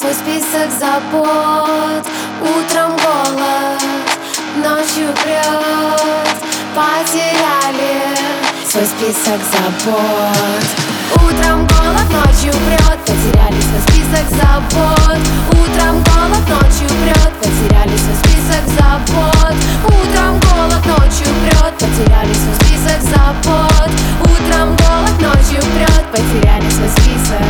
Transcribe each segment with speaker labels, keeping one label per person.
Speaker 1: свой список забот. Утром голод, ночью прет. Потеряли свой список забот. Утром голод, ночью прет. Потеряли свой список забот. Утром голод, ночью прет. Потеряли свой список забот. Утром голод, ночью прет. Потеряли свой список забот. Утром голод, ночью прет. Потеряли свой список.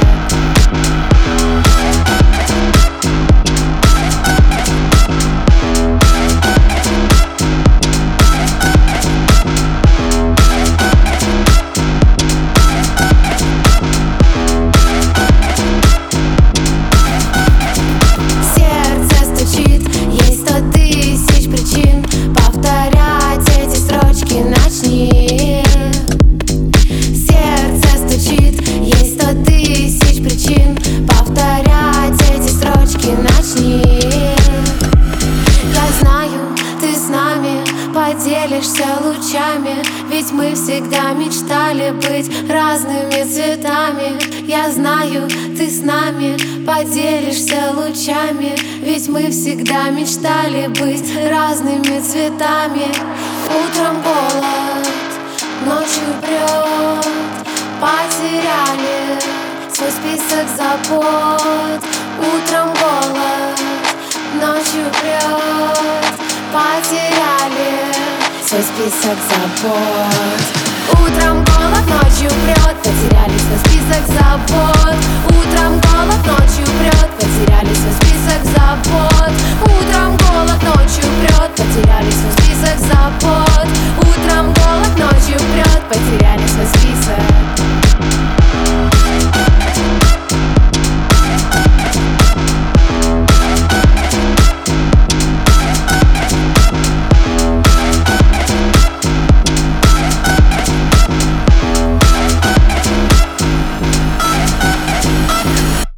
Speaker 1: Поделишься лучами, ведь мы всегда мечтали быть разными цветами. Я знаю, ты с нами поделишься лучами, ведь мы всегда мечтали быть разными цветами. Утром голод, ночью прет. Потеряли свой список забот. Утром голод, ночью прет. Потеряли свой список забот. Утром голод, ночью прет. Потеряли свой список забот.